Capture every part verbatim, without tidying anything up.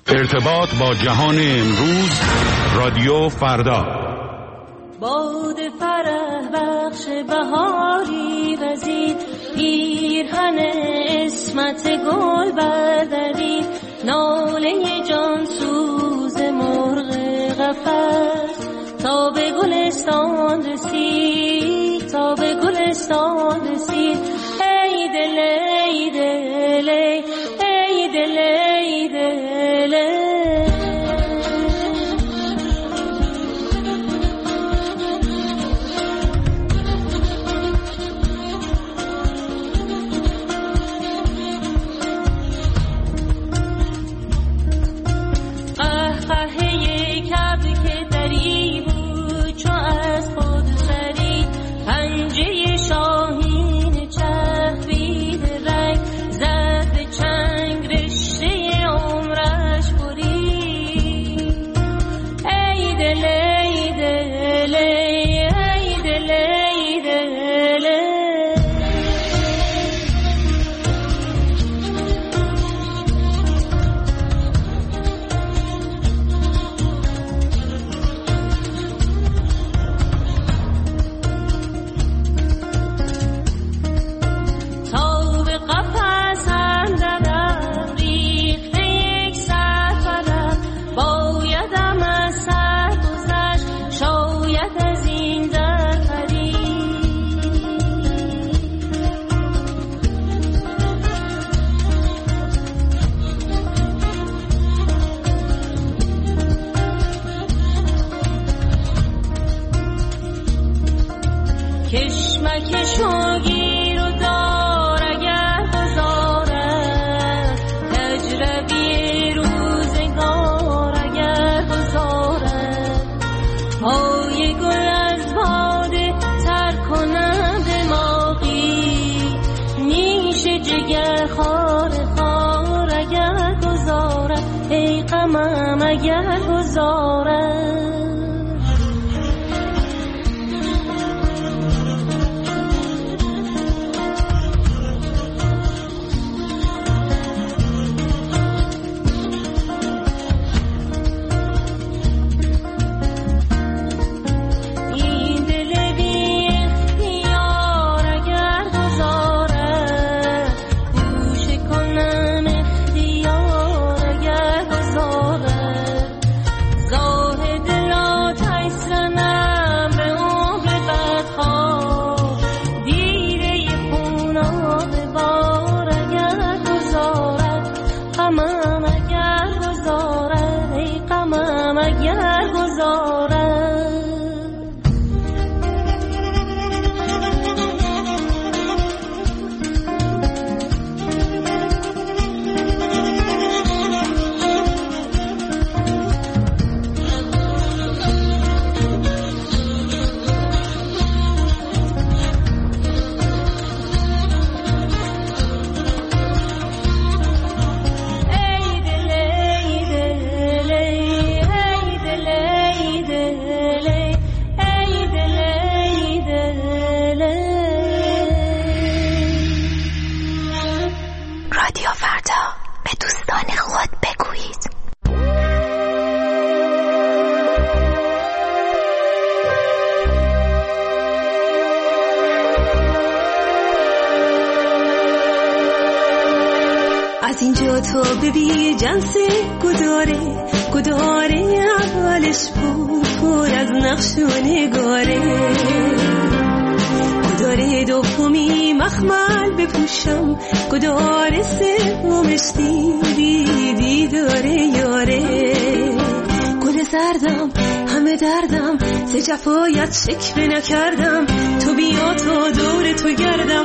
ارتباط با جهان امروز، رادیو فردا. باد فرح بخش بهاری وزید، پیرهن اسمت گل بردارید، ناله جان سوز مرغ قفس تا به گلستان رسید، تا به گلستان رسید. ای دل ای دل ای دل ای دل تو ببین جنس گداره گداره اولش بود پر از نقش و نگاره، گداره دومی مخمل بپوشم، گداره سومش دیدی داره یاره. گل زردم همه دردم سه جفایت شکوه نکردم، تو بیا تا دور تو گردم.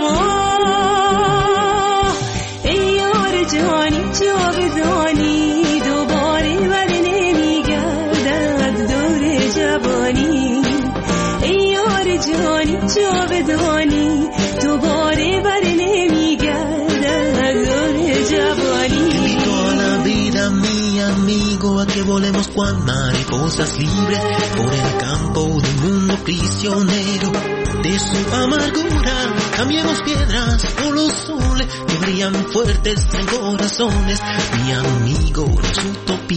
آه ای یار جانی جاودانی دوباره بر نمیگردد دور جوانی. ای یار جانی جاودانی دوباره بر نمیگردد دور جوانی. Te invito a la vida, mi amigo, a que volemos cual mariposas libres por el campo de un mundo prisionero de su amargura. Cambiemos piedras por los soles que brillan fuertes en corazones. Mi amigo, no es utopía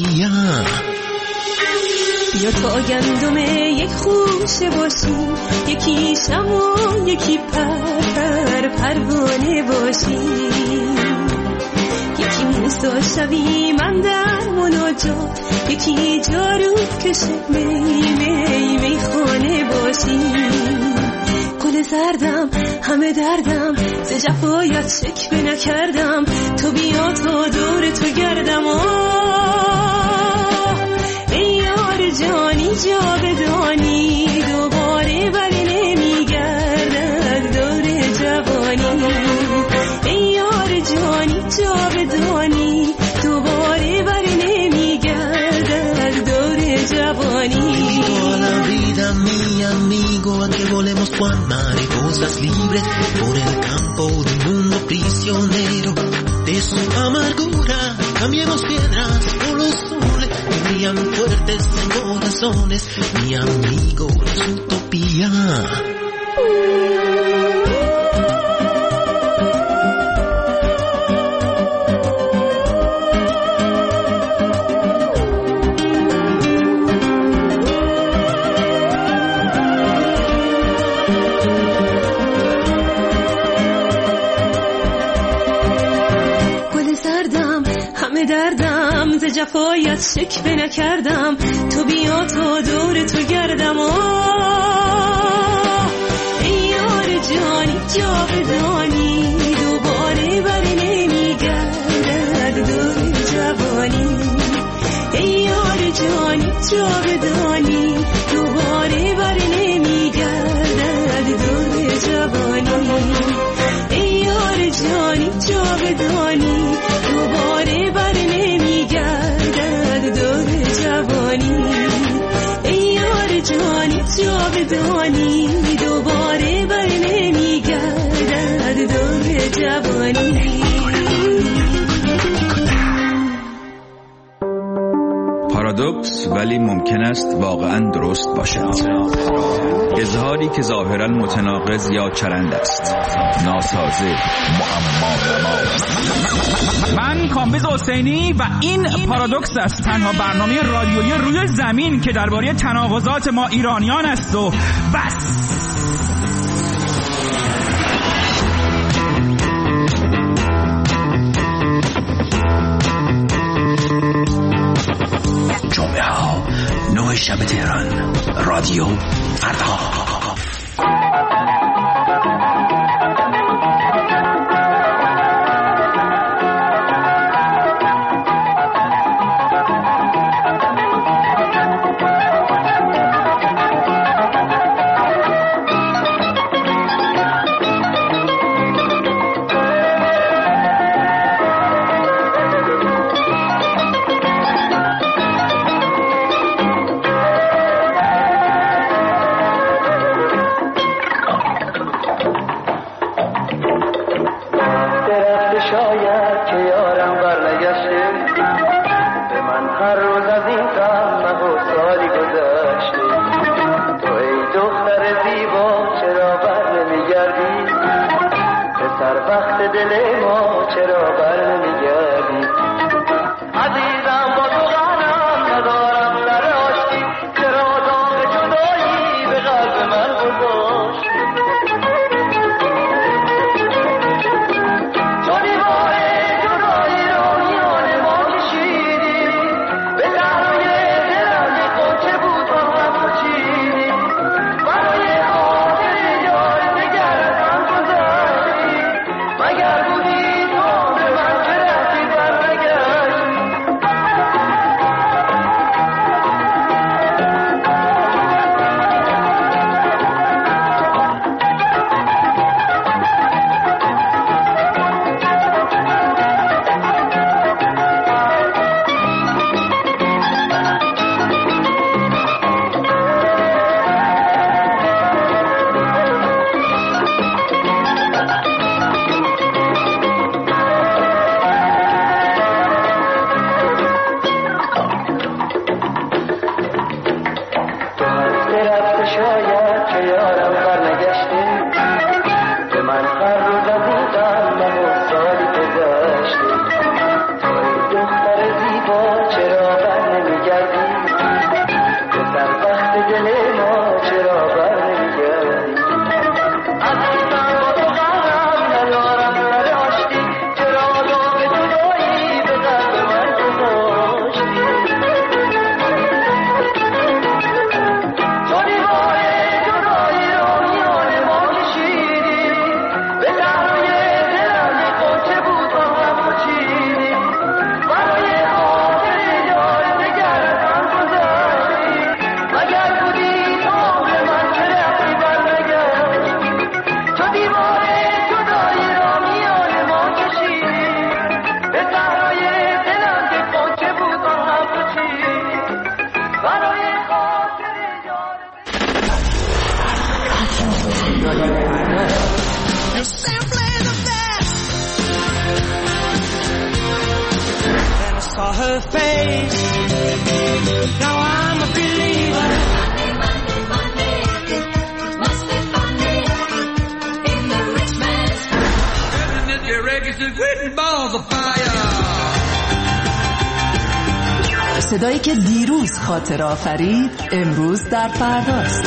دو تا گندم یک خوشه باشیم، یکی شمع یکی پر پر پروانه باشیم. یکی موسا شوی من در مناجات، یکی جارو کشه می می می خانه باشیم. گل زردم همه دردم ز جفایت شکوه نکردم، تو بیا تا دور تو گردم. آه ای یار جانی جاودانی، دوباره بر نمیگردد دور جوانی. ای یار جانی جاودانی، دوباره بر نمیگردد دور جوانی. Mi amigo, a que volemos cual mariposas libres por el campo de un mundo prisionero de su amargura. Cambiemos piedras por los soles que brillan fuertes en corazones. Mi amigo, es utopía. دردم ز جفایت شکوه نکردم، تو بیا تا دور تو گردم. آه ای یار جانی جاودانی، دوباره بر نمیگردد دور جوانی. ای یار جانی جاودانی، دوباره بر نمیگردد دور جوانی. ای یار جانی جاودانی، دوباره بر نمیگردد دور جوانی. ای یار جانی جاودانی، دوباره بر نمیگردد دور جوانی. پارادوکس ولی ممکن است واقعا درست باشد. اظهاری که ظاهرا متناقض یا چرند است، ناسازه، معما نما. من کامبیز حسینی و این پارادوکس است، تنها برنامه رادیویی روی زمین که درباره تناقضات ما ایرانیان است و بس. جمعه ها نه شب تهران، رادیو فردا. مگر بودی رادیو پرداخت. Saw her face. Now I'm a believer. Monday, Monday, Monday. It must be funny in the rich man's house. Isn't it your reggae written balls of fire? صدایی که دیروز خاطر آفرید امروز در فرداست.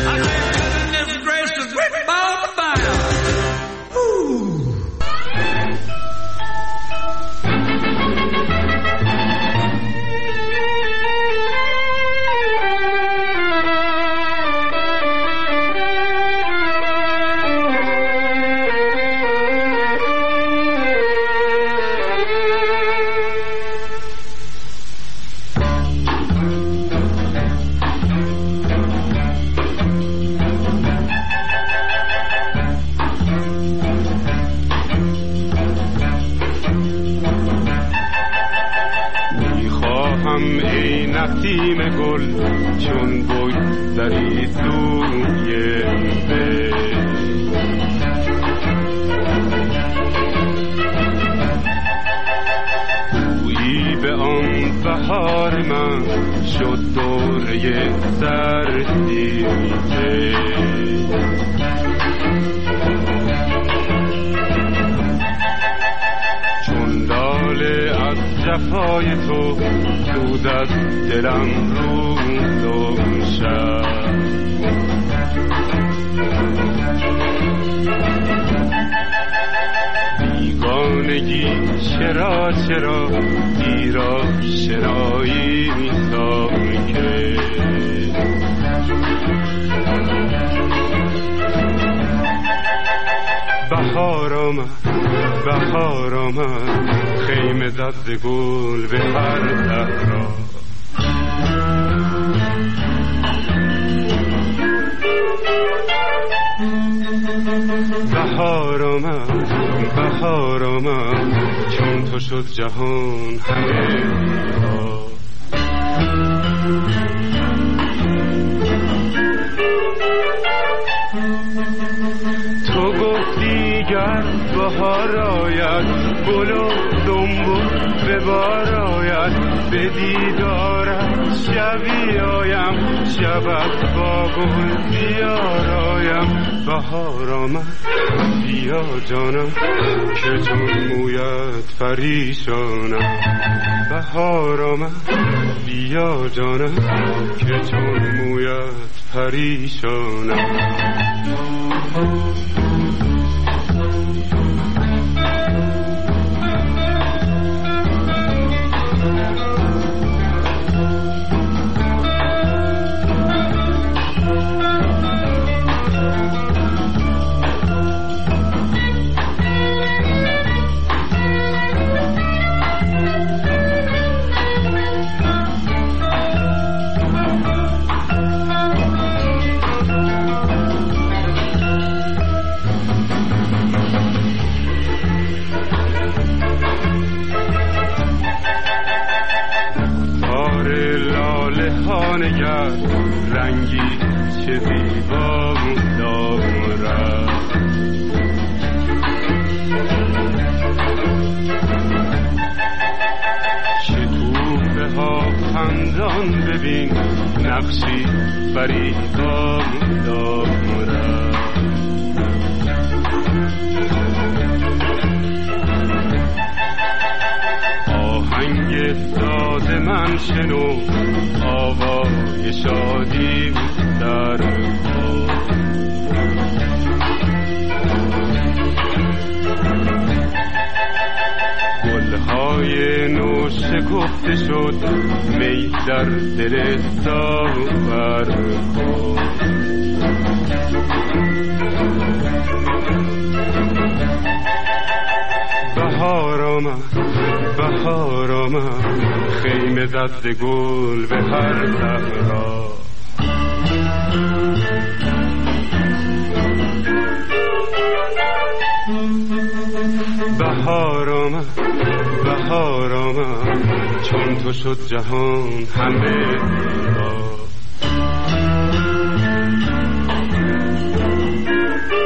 جهان همه تو گفتی گر بهار آید گل و دنبل به بار آید به دیدارت شبی آیم شبت با گل دیار آیم بهار آمد بیا جانم که چون مویت پریشانم بهار آمد بیا جانم که چون مویت پریشانم رنگی چه زیبا دارد شکوفه ها خندان ببین نقشی فریبا دارد آهنگ داد من شنو آوای شادی در پا گلهای نو شکفته شد می در دل ساغر کن بهار آمد بهار آمد خیمه زد گل به هر صحرا بهار آمد بهار آمد چون تو شد جهان همه را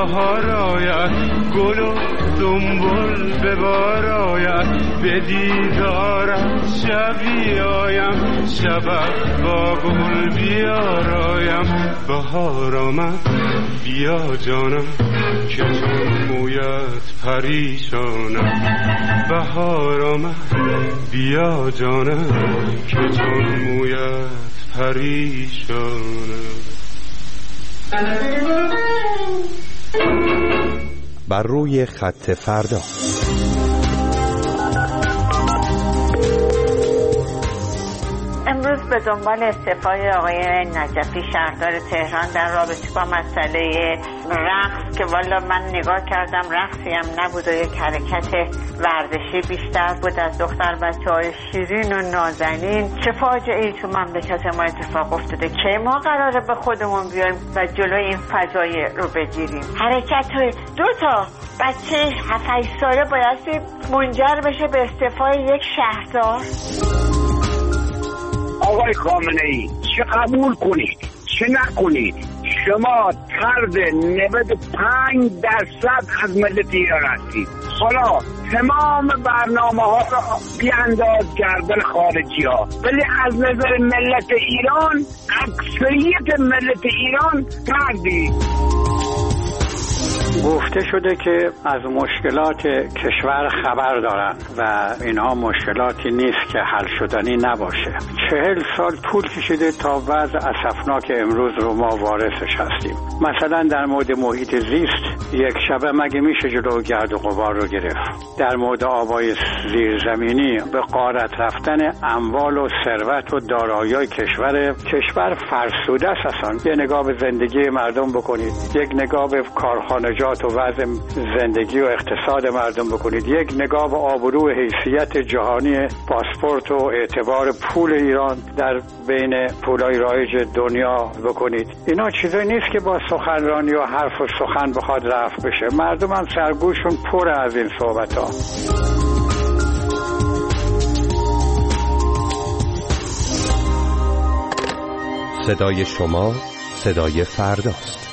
بهار آید گل و دنبال به بار آید به دیدارم شبی آیم شبت با گل بیارایم بهار آمد بیا جانم که چون مویت پریشانم بهار آمد بیا جانم که چون مویت پریشانم. بر روی خط فردا. امروز به دنبال استعفای آقای نجفی شهردار تهران در رابطه با مسئله رقص که والا من نگاه کردم رقصی هم نبود و یک حرکت ورزشی بیشتر بود از دختر بچه‌های شیرین و نازنین. چه فاجعه‌ای تو مملکت ما اتفاق افتاده که ما قراره به خودمون بیایم و جلوی این فجایع رو بگیریم. حرکت دو تا بچه هفت هشت ساله باید منجر بشه به استعفای یک شهردار. آقای خامنه‌ای چه قبول کنید چه نکنید شما طرد نود و پنج درصد از ملت ایران هستید. حالا تمام برنامه ها را بیانداز گردن خارجی ها ولی از نظر ملت ایران اکثریت ملت ایران طردید. گفته شده که از مشکلات کشور خبر دارن و اینها مشکلاتی نیست که حل شدنی نباشه. چهل سال طول کشیده تا وضع اسفناک امروز رو ما وارثش هستیم. مثلا در مورد محیط زیست یک شبه مگه میشه جلو گرد و غبار رو گرفت؟ در مورد آبای زیرزمینی به غارت رفتن اموال و ثروت و دارایی‌های کشور کشور فرسوده است. اصلا یه نگاه به زندگی مردم بکنید، یک نگاه به کارخانجات و وضع زندگی و اقتصاد مردم بکنید، یک نگاه به آبرو حیثیت جهانی پاسپورت و اعتبار پول ایران در بین پولای رایج دنیا بکنید. اینا چیزایی نیست که با سخنرانی و حرف و سخن بخواد رفع بشه. مردم هم سرگوشون پر از این صحبت ها. صدای شما صدای فرداست.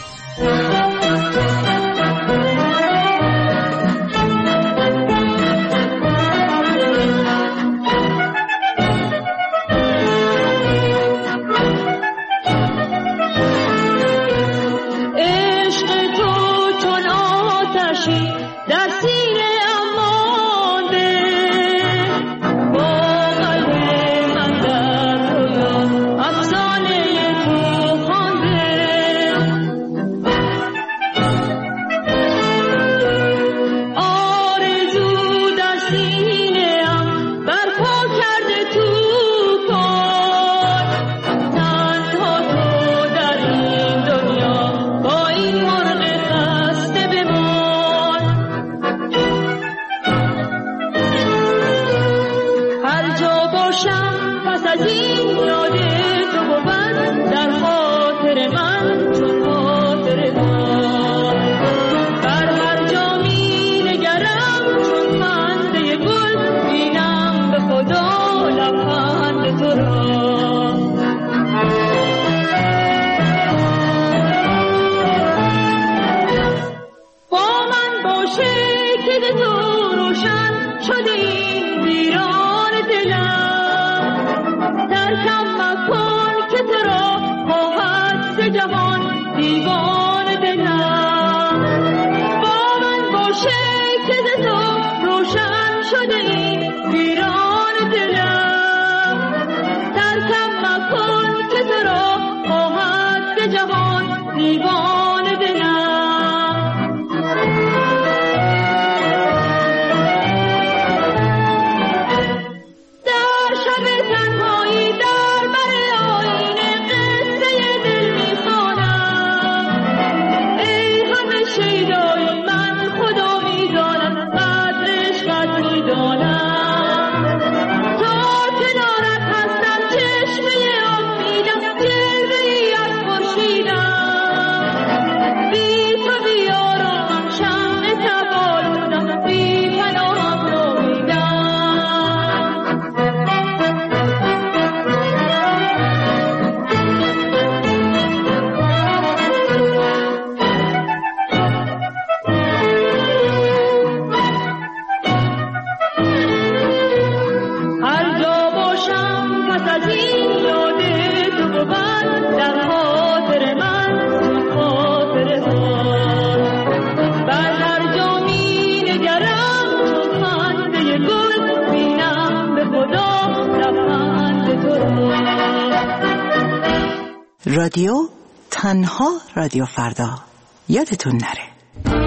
رادیو تنها رادیو فردا، یادتون نره.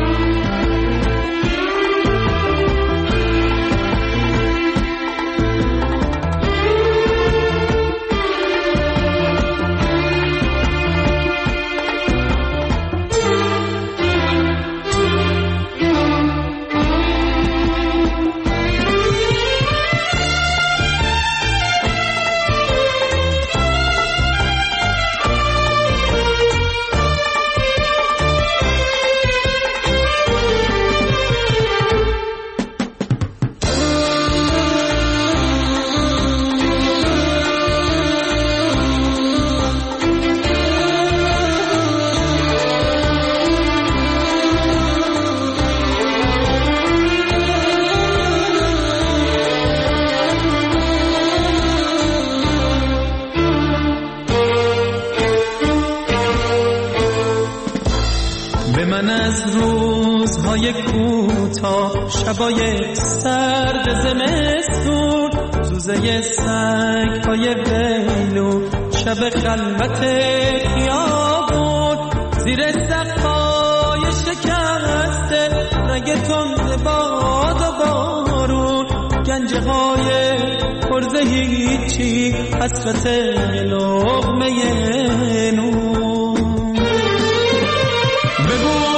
شبای سرد زمستون، زوزه سنگ پای ویلو، شب خلوت خیابون، زیر سقفای شکسته رنگ تند باد و بارون، گنجه های پرز هیچی، حسرت لقمه نون. بگو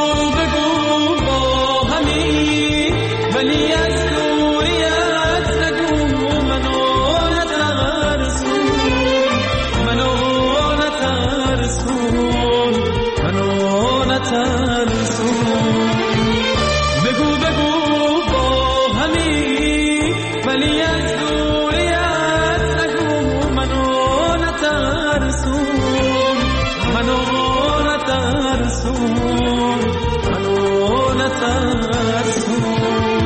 ولی از دوریت نگو، منو نترسون، منو نترسون، منو نترسون. بگو بگو با همی، ولی از دوریت نگو، منو نترسون، منو نترسون، منو نترسون.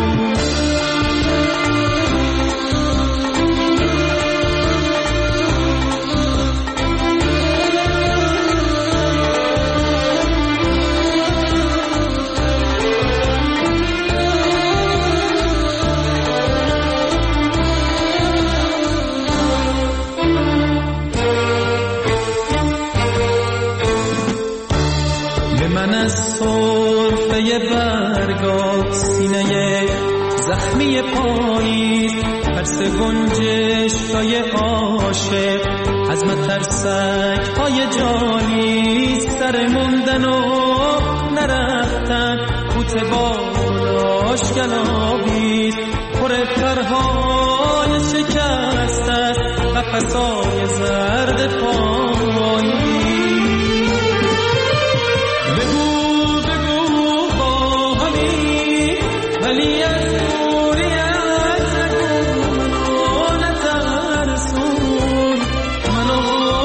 برگات سینه زخمی پاییز، ترس گنجش های عاشق، از مترسک های جانی، سر موندن و نرفتن، بوت بالاش گلابیز، پر پرهای شکست است، قفسای زرد پایی. ولی از دوریت نگو، منو نترسون، منو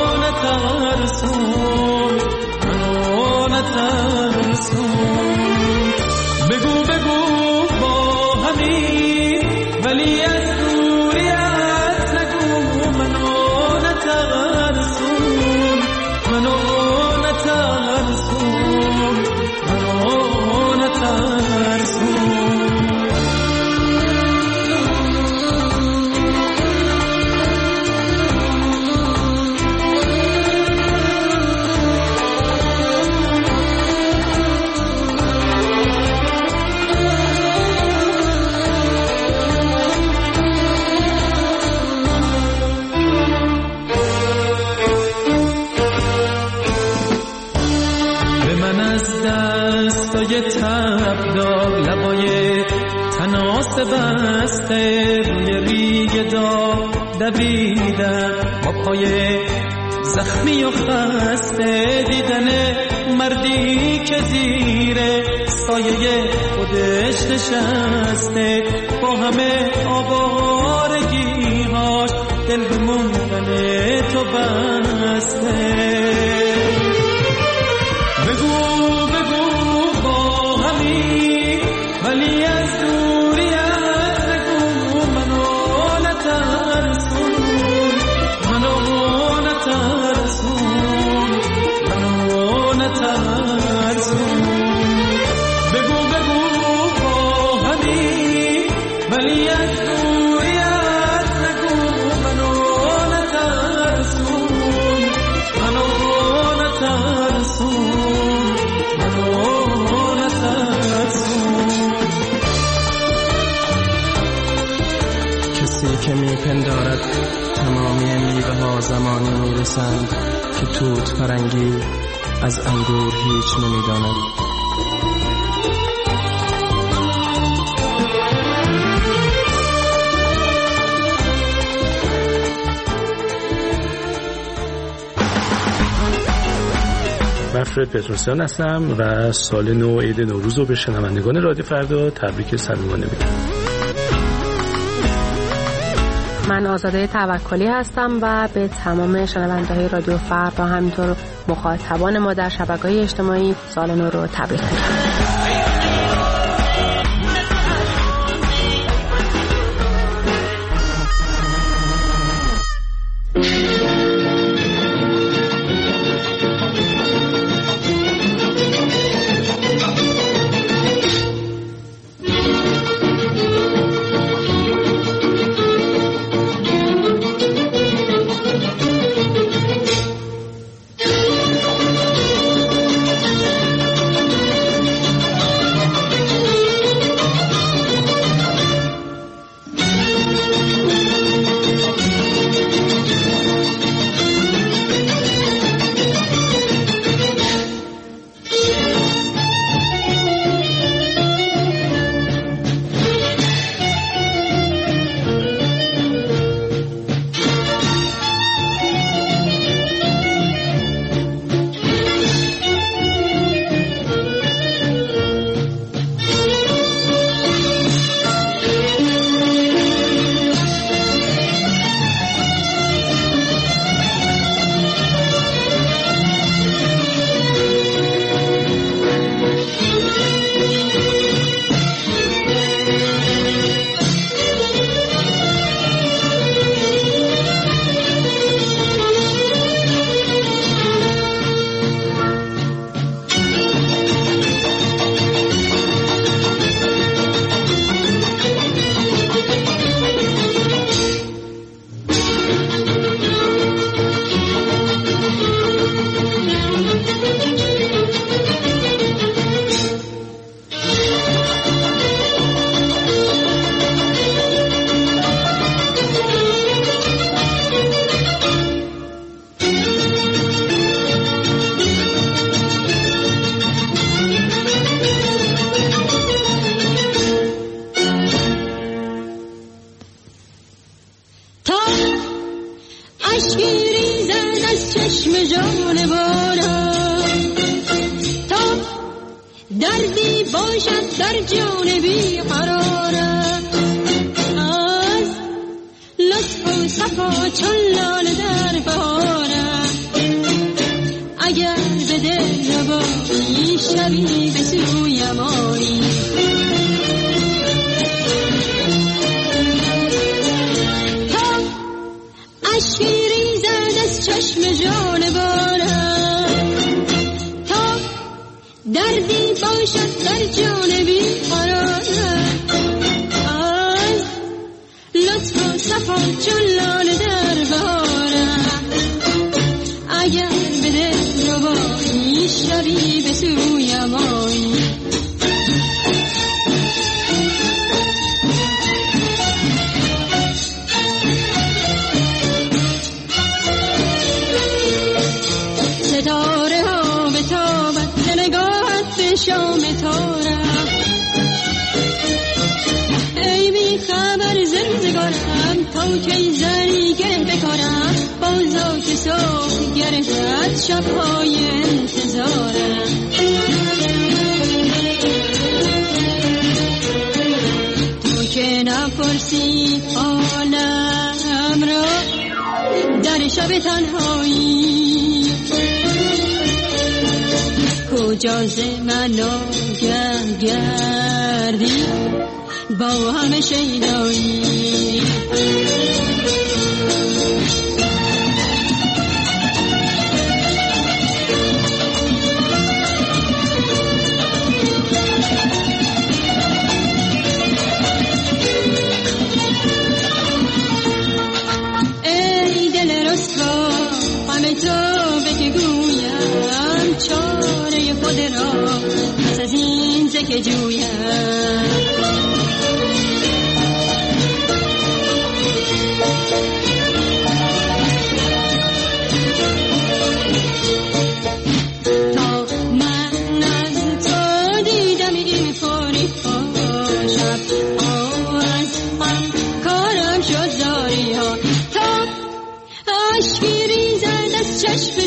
نترسون، منو نترسون. بگو بگو با همی، ولی از دوریت نگو، منو نترسون، منو نترسون، منو نترسون. تبدار لبای تناس بسته، روی ریگ داغ دویدن با پای زخمی و خسته، دیدن مردی که زیر سایه خودش نشسته، با همه آوارگی‌هاش دل به موندن تو بسته. بگو ولی از دوریت نگو، منو نترسون، منو نترسون، منو نترسون. بگو بگو با همی، ولی از دوریت نگو، منو نترسون، منو کسی که میپندارد تمامی میوه ها زمانی میرسند که توت فرنگی از انگور هیچ نمیداند. من فرد پتروسیان هستم و سال نو عید نوروز رو به شنوندگان رادیو فردا تبریک صمیمانه میگم. من آزاده توکلی هستم و به تمام شنونده‌های رادیو فردا همینطور مخاطبان ما در شبکه‌های اجتماعی سال نو رو تبریک میگم.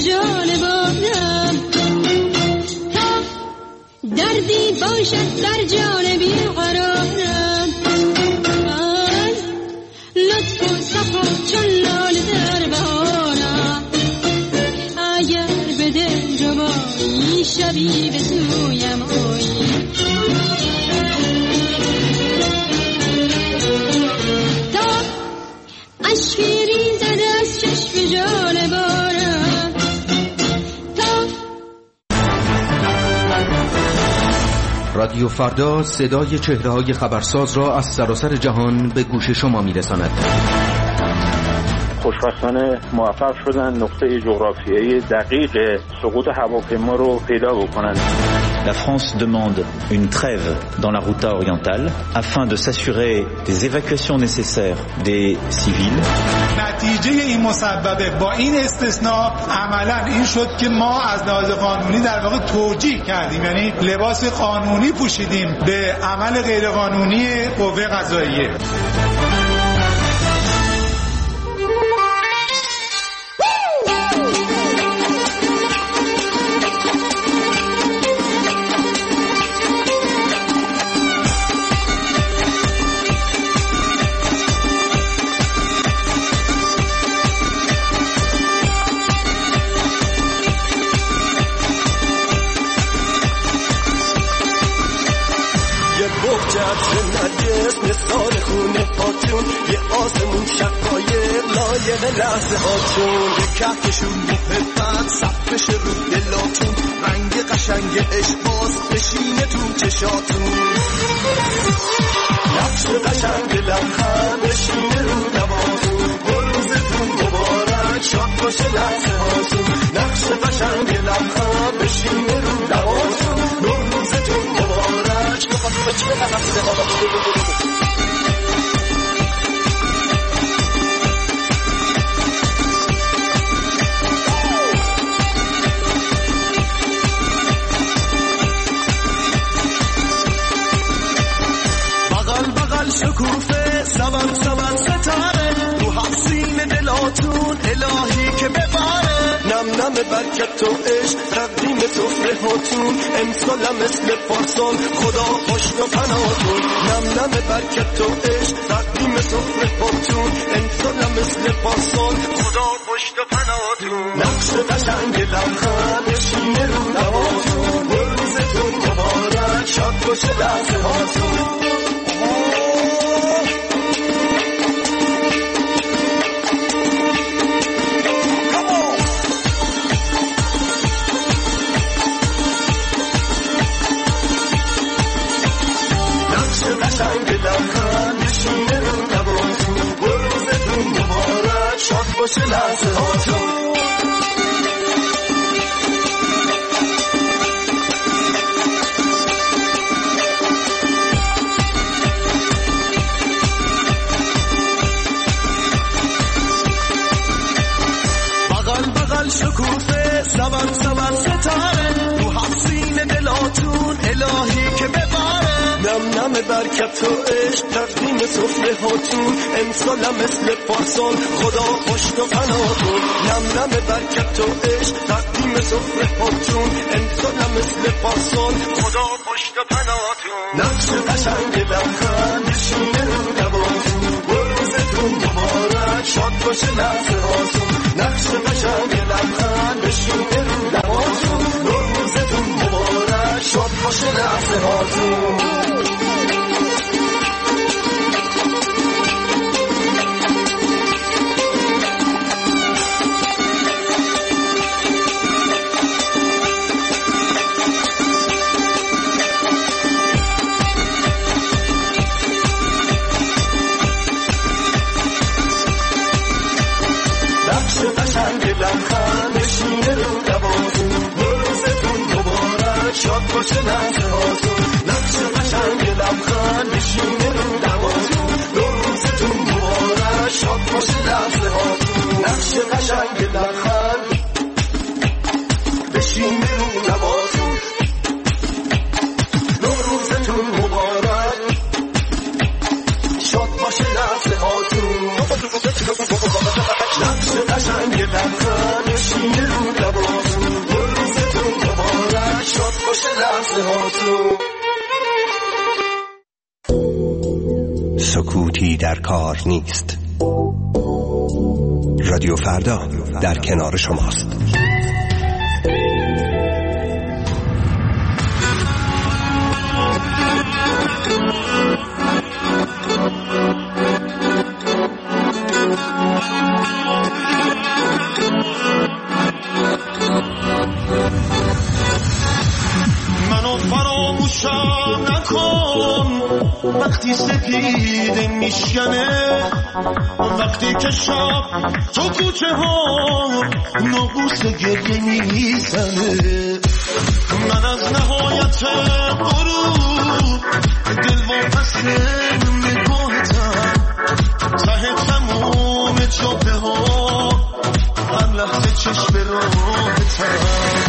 جان بارم تا دردی باشد در جان بیقرارم از لطف و صفا چون لاله در بهارم اگر به دل جوانی شبی به سویم آیی اشکی ریزد از چشم جان بارم تا رادیو فردا صدای چهره‌های خبرساز را از سراسر جهان به گوش شما می‌رساند. خوشبختانه موفق شدن نقطه جغرافیایی دقیق سقوط هواپیما رو پیدا بکنن. La France demande une trêve dans la Ghouta orientale afin de s'assurer des évacuations nécessaires des civils. نتیجه این مسببه با این استثناء عملا این شد که ما از لحاظ قانونی در واقع توجیه کردیم، یعنی لباس قانونی پوشیدیم به عمل غیرقانونی قوه قضاییه. مثال خونه هاتون یه آسمون شقایق لایق لحظه هاتون یه کهکشون محبت صفش رو دلاتون رنگ قشنگ عشق باز بشینه تو چشاتون نقش قشنگ لبخند بشینه رو لباتون بروزتون مبارک شاد باشه لحظه هاتون نقش قشنگ لبخند بشینه رو لباتون بروزتون مبارک بخواد بچه لحظه هاتون شکوفه سبب سبب ستاره رو حسین دلاتون الهی که بباره نم نم برکت تو عشق تقدیم سفره هاتون امسالم مثل پارسال خدا پشت و پناهاتون نم نم برکت تو عشق تقدیم سفره هاتون امسالم مثل پارسال خدا پشت و پناهاتون نقش قشنگ لبخند بشینه رو لباتون روزتون مبارک شاد باشه لحظه هاتون باشه لحظه هاتون بغل بغل شکوفه سبب سبب ستاره رو حسین دلاتون الهی که بباره نم نم برکت و عشق تقدیم سفره هاتون امسالم مثل پارسال خدا پشت و پناهاتون نم نم برکت و عشق تقدیم سفره هاتون امسالم مثل پارسال خدا پشت و پناهاتون نقش قشنگ لبخند بشینه رو لباتون روزتون مبارک شاد باشه لحظه هاتون نقش قشنگ لبخند بشینه رو لباتون روزتون مبارک شاد باشه لحظه هاتون لبخند بشینه رو لباتون روزتون مبارک شاد باشه لحظه هاتون نقش قشنگ لبخند بشینه رو لباتون روزتون مبارک شاد باشه لحظه هاتون نقش قشنگ لبخند بشینه رو لباتون روزتون مبارک شاد باشه لحظه هاتون نقش قشنگ لبخند بشینه رو لباتون سکوتی در کار نیست. رادیو فردا در کنار شماست. منو فراموشم نکن وقتی سپیده میشکنه، وقتی که شب تو کوچه ها نقوس گریه میزنه. من از نهایت غروب دل واپس نگاهتم، ته تموم جاده ها هر لحظه چشم راهتم.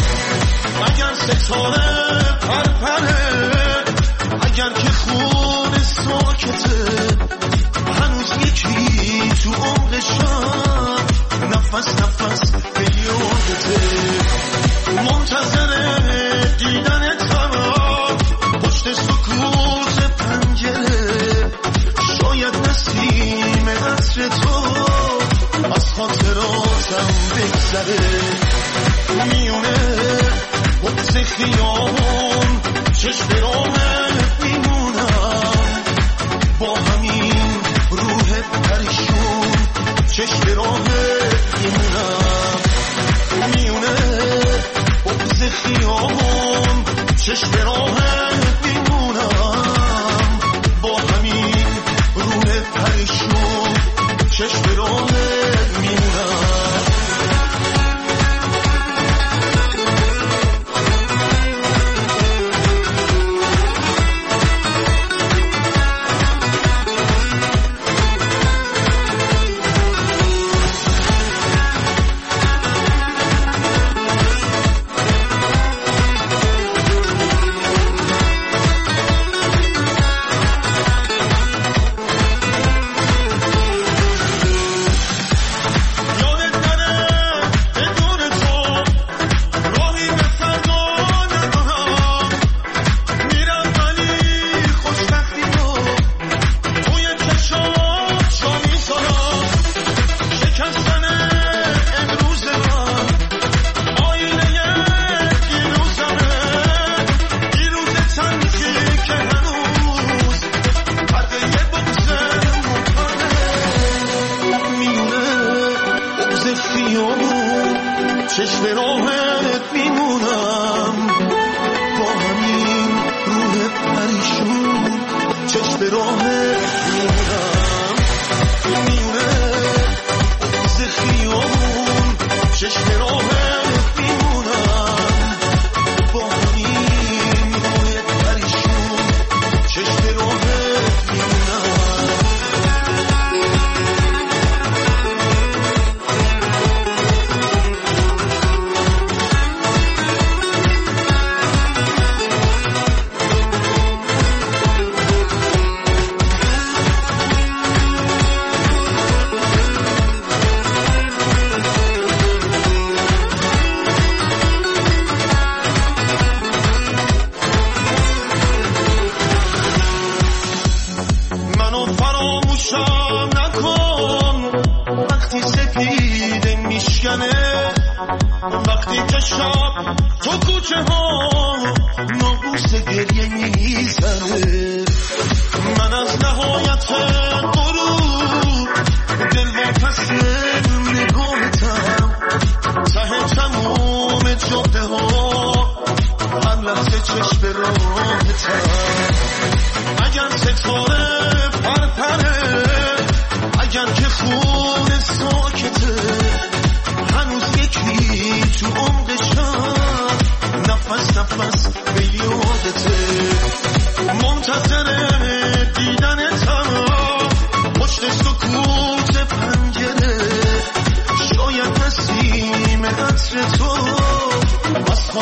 اگر ستاره پرپره، اگر که خون ساکته، هنوز یکی تو عمق شب نفس نفس به یادته. منتظر دیدن طرف پشت سکوت پنجره، شاید نسیم عطر تو از خاطراتم بگذره. میونه بغض خیام چشم راهت میمونم، با همین روح پریشون چشم راهت میمونم. میونه بغض خیام چشم راهت میمونم، با همین روح پریشون چشم راهت میمونم.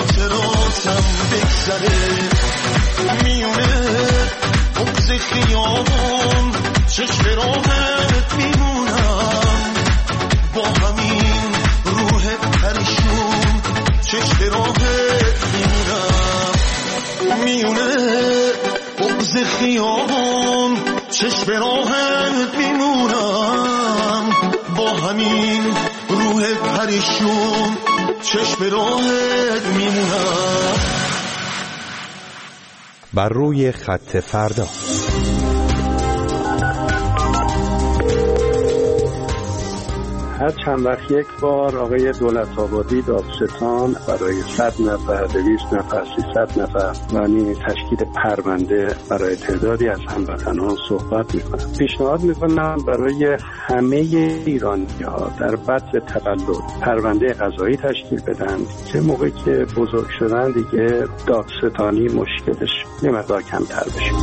خاطراتم بگذره. میونه بغض خیام به راهت میمونم، با همین روح پریشون چشم به راهت میمونم. بر روی خط فردا. هر چند وقت یک بار آقای دولت آبادی دادستان برای صد نفر، دویست نفر، سیصد نفر یعنی تشکیل پرونده برای تعدادی از هموطنان صحبت میکنم. پیشنهاد میکنم برای همه ایرانی‌ها در بعد تولد پرونده قضایی تشکیل بدن که موقعی که بزرگ شدن دیگه دادستانی مشکلش یه مقدار کمتر بشه.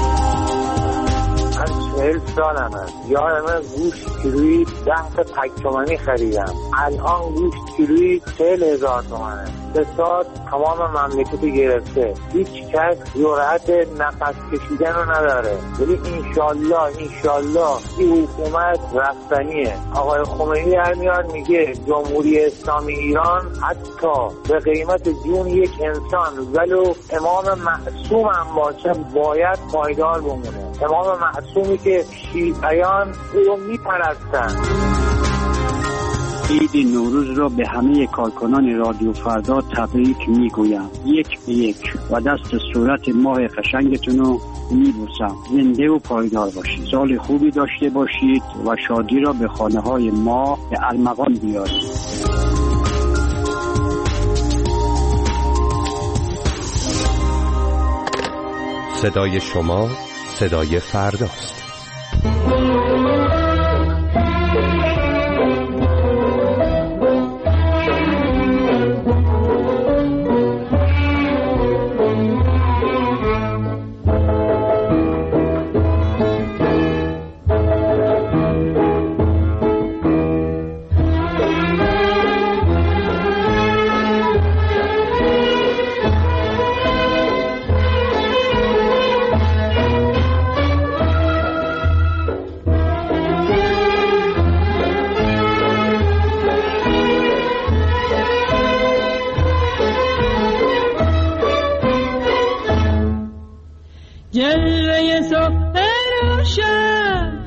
چهل سالم هست. یادمه گوشت کیلویی ده تا تک تومانی خریدم. الان گوشت کیلویی چهل هزار تومنه. سه سال تمام مملکت گرفته. هیچ کس جرأت نفس کشیدن رو نداره. ولی انشالله انشالله این حکومت رفتنیه. آقای خمینی هر میاد میگه جمهوری اسلامی ایران حتی به قیمت جون یک انسان ولو امام معصوم هم باشه باید پایدار بمونه. امام معصومی که شیعیان او میپرستن. عید نوروز را به همه کارکنان رادیو فردا تبریک میگویم. یک به یک و دست صورت ماه قشنگتون رو میبوسم. زنده و پایدار باشید. سال خوبی داشته باشید و شادی را به خانه های ما به ارمغان بیارید. صدای شما صدای فرداست. جلوه صبح روشن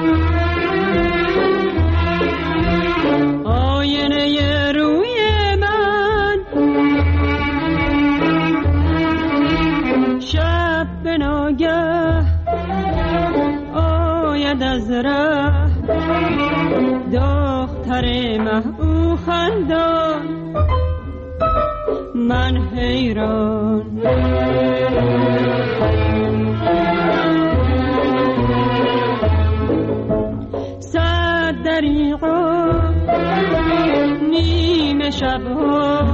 آینه روی من، شب به ناگه آید از ره دختر مه او خندان، من حیران. صد دریغا نیمه شبها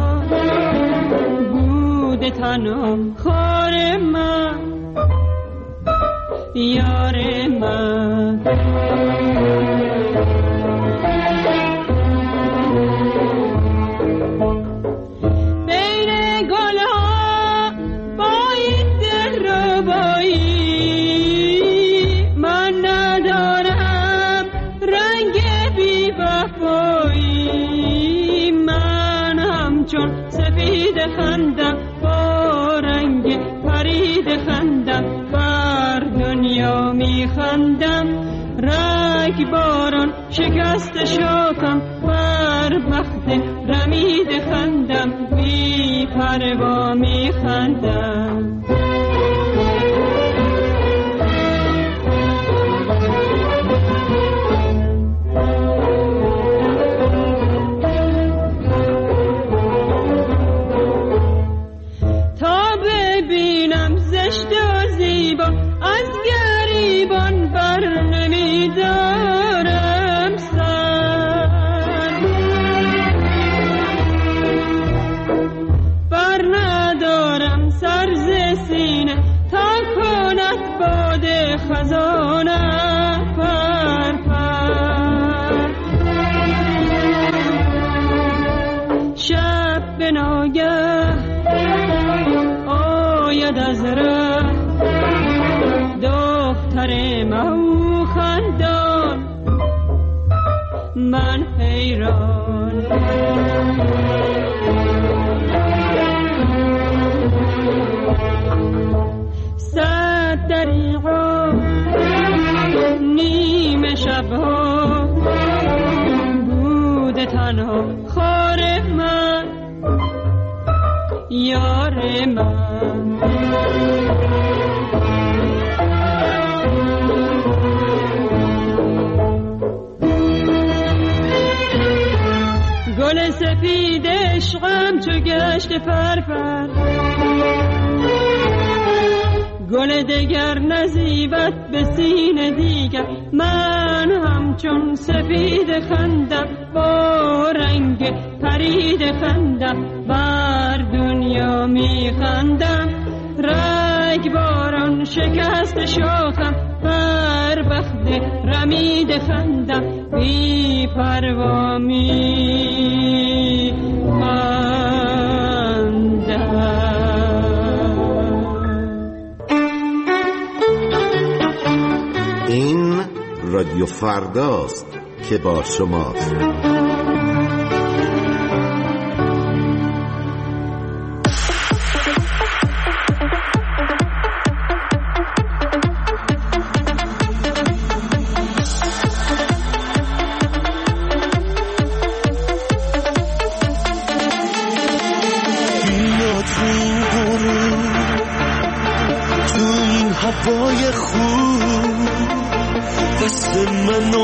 بود تنها خار من، یار من. خندم با رنگ پرید خندم، بر دنیا می خندم. رگ باران شکست شاکم، بر بخت رمید خندم، بی پروا می خندم. من حیران. صد دریغا شبها بوده تنها خار من یار من. گل سفید عشقم چو گشت پرپر، گل دگر نزیبت به سینه دیگر. من همچون سفید خندم با رنگ پرید خندم، بر دنیا می خندم رگ باران شکست شاخم، بر بخت رمید خندم بی پروا می خندم. این رادیو فرداست که با شماست. هوای خوب دست منو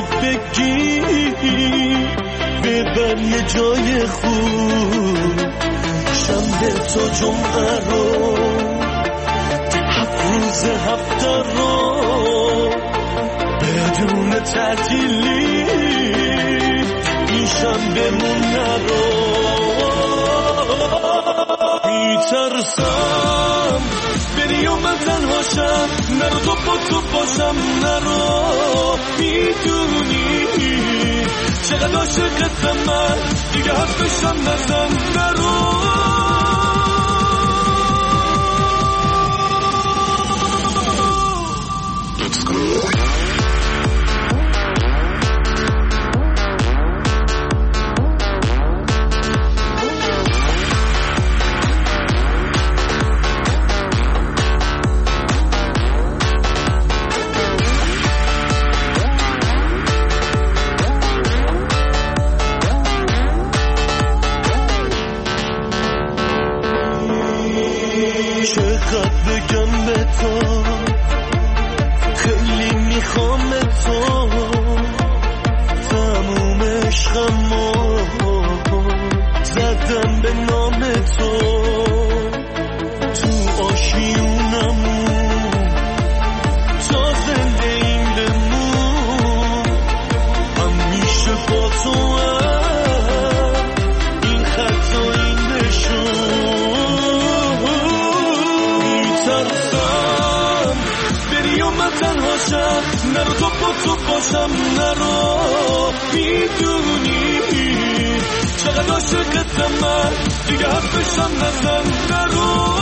بگیر ببر یه جای خوب، شنبه تا جمعه رو هفت روز هفته رو بدون تعطیلی این شنبه مون نرو. میترسم بری و من تنهاشم، نرو تو با تو باشم نرو. میدونی چقدر عاشقتم من، دیگه حرفشم نزن نرو. چقدر بگم به تو خیلی میخوام تو، تموم عشقمو زدم به نام تو، تو آشیونمون تا زنده این بمون، همیشه با تو این خط و این نشون. میترسم بری و من تنهاشم، نرو تو با تو باشم نرو. میدونی چقدر عاشقتم من، دیگه حرفشم نزن نرو.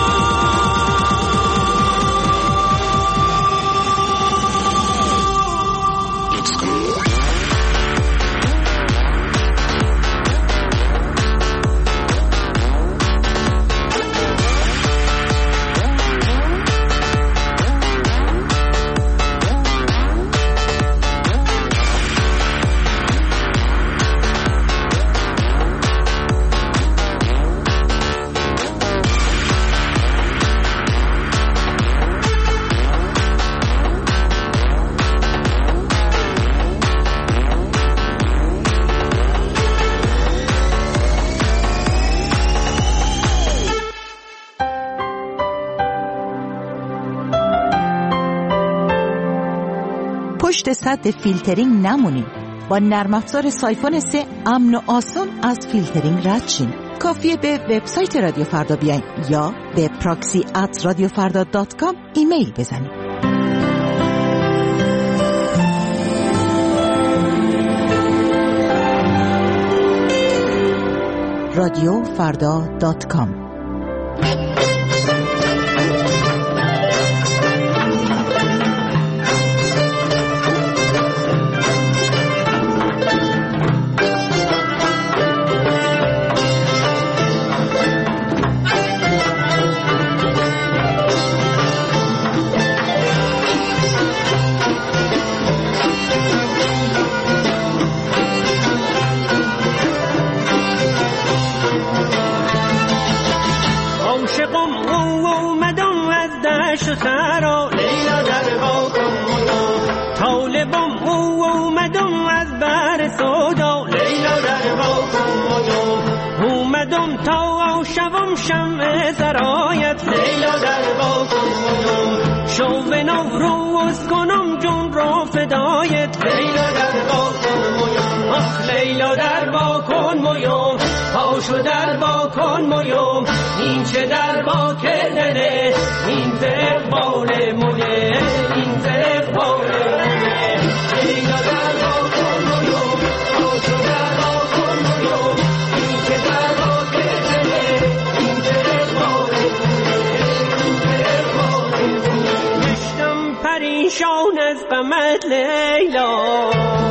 پشت سد فیلترینگ نمونین. با نرم افزار سایفون سه امن و آسان از فیلترینگ رد شین. کافیه به وبسایت رادیو فردا بیاین یا به پراکسی ات رادیو فردا دات کام ایمیل بزنید. رادیو فردا دات کام. بم او اومدم از بر سودا لیلا در باغم اومدم تا شوم شمع سرایت لیلا در باغم شو به نوروز کنم جون را فدایت لیلا در باغم آخ لیلا در باغم مویم پاشو در باغم مویم این چه در با کردنه این ز اقبال مویه این ز اقبال مویه لیلا در باغم مویم پاشو در باغم مویم این چه در با کردنه این ز اقبال مویه این ز اقبال مویه گشتم پریشان از غمت لیلا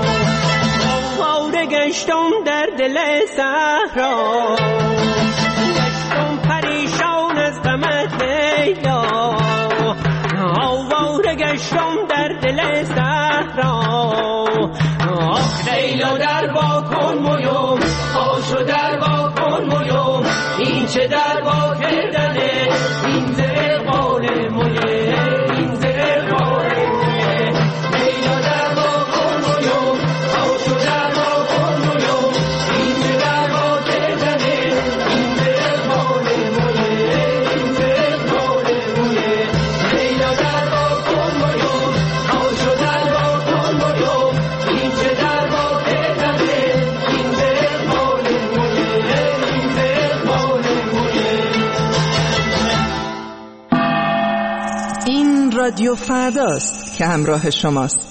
واره گشتم در دل صحرا گشتم پریشان از غمت لیلا واره گشتم در دل صحرا آخ لیلا در با کن مویم پاشو در با کن مویم این چه در با کردنه این ز اقبال مویه این ز اقبال مویه لیلا در با کن مویم پاشو در با کن مویم این چه در با کردنه این ز اقبال مویه این ز اقبال مویه لیلا در با کن مویم پاشو در با کن مویم این چه در با کردنه این ز اقبال مویه این ز اقبال مویه. این رادیو فرداست که همراه شماست.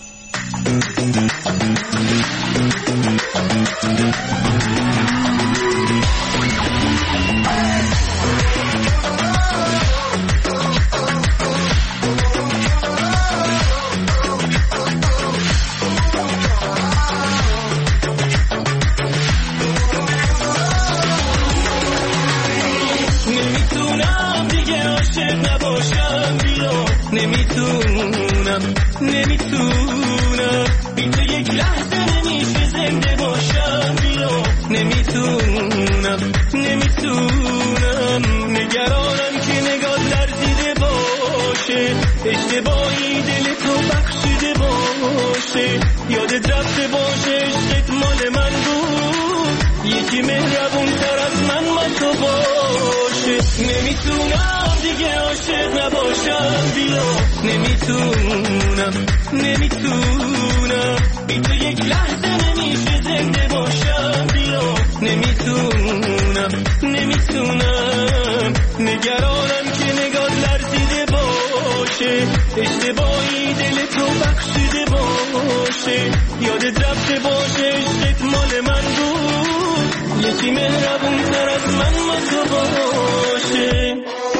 نمیتونم دیگه عاشق نباشم بیا نمیتونم نمیتونم بی تو یک لحظه نمیشه زنده باشم بیا نمیتونم نمیتونم نگرانم که نگاه لرزیده باشه اشتباهی دل تو بخشیده باشه یادت رفته باشه عشقت مال من بود یکی مهربون تر از من ما تو باشه نمیتونم دیگه عاشق نباشم بیا نمیتونم نمیتونم بی تو یک لحظه نمیشه زنده باشم بیا نمیتونم نمیتونم نگرانم که نگاه لرزیده باشه اشتباهی دل تو بخشیده باشه یادت رفته باشه عشقت مال من بود یکی مهربون تر از من ما تو باشه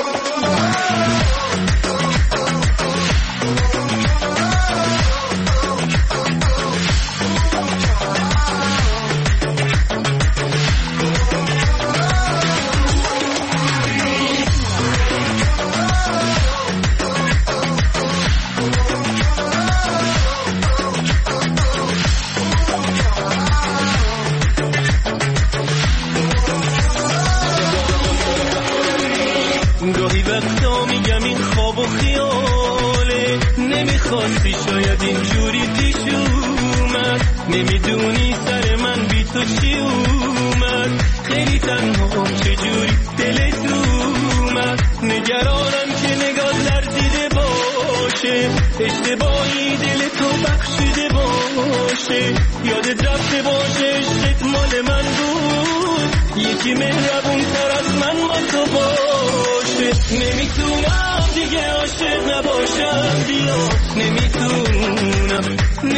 گاهی وقتا میگم این خواب و خیاله نمیخواستی شاید اینجوری پیش اومد نمیدونی سر من بی تو چی اومد خیلی تنهام چجوری دلت اومد نگرانم که نگاه لرزیده باشه اشتباهی دل تو بخشیده باشه یادت رفته باشه عشقت مال من بود یکی مهربون تر از من ما تو باشه نمیتونم دیگه عاشق نباشم بیا نمیتونم